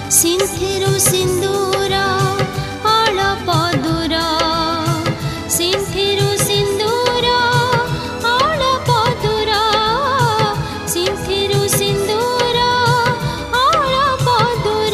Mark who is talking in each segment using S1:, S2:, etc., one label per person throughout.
S1: सिंथिरु सिंदूर अळप दूर सिंथिरु सिंदूर अळप दूर सिंथिरु सिंदूर अळप दूर।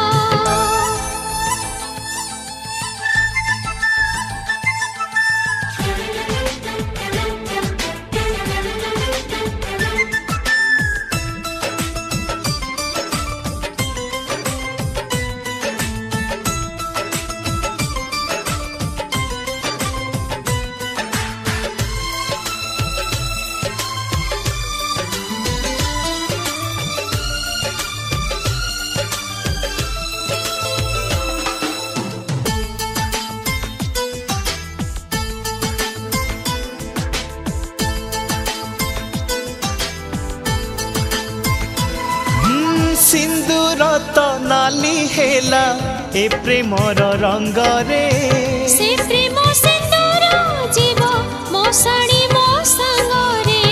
S2: सिंदूर तो नाली हेला ए प्रेमर रंग रे
S1: से प्रेम सिंदूर जीव मोसाणी मो संग रे।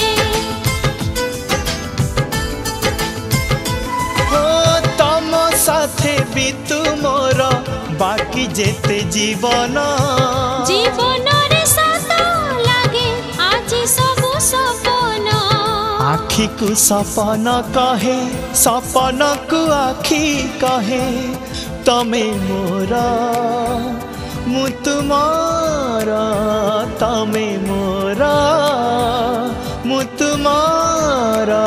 S2: हो तम साथे भी तुमर बाकी जेते जीवन
S1: जीवन रे सत लागे आज सबु सपन
S2: आखी को सपन कहे सपन को आखी कहे तमे मोरा मु तुमारा तमे मोरा मु तुमारा।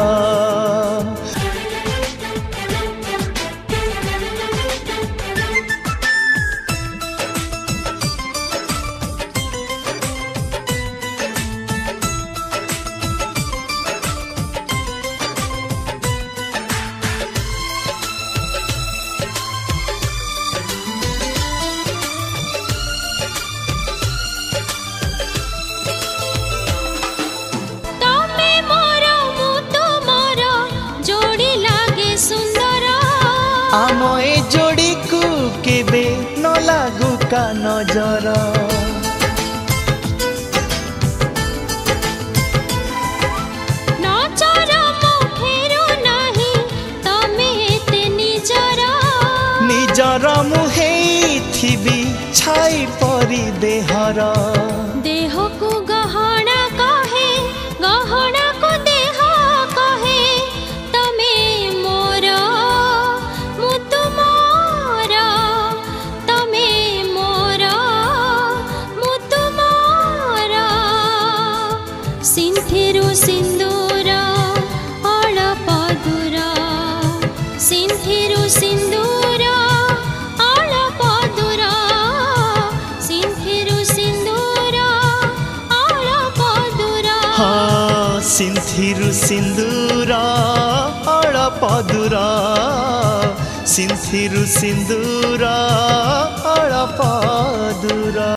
S2: आम ए जोड़ी को केबे न लागू का नजर
S1: नजर मो फेरो नाही तमे एते निजर
S2: निजर मुहे थिबी छाई परी देहर
S1: देह को गहना कहे गहना को देह कहे तमे मोर मु तुमार तमे मोर मु तुमार। सिंथिरु सिंदूर अळप दूर सिंथिरु सिंदूर अळप दूर सिंथिरु सिंदूर अळप दूर।
S2: हाँ सिंथिरु सिंदूर अळप दूर सिंथिरु सिंदूर अळप दूर।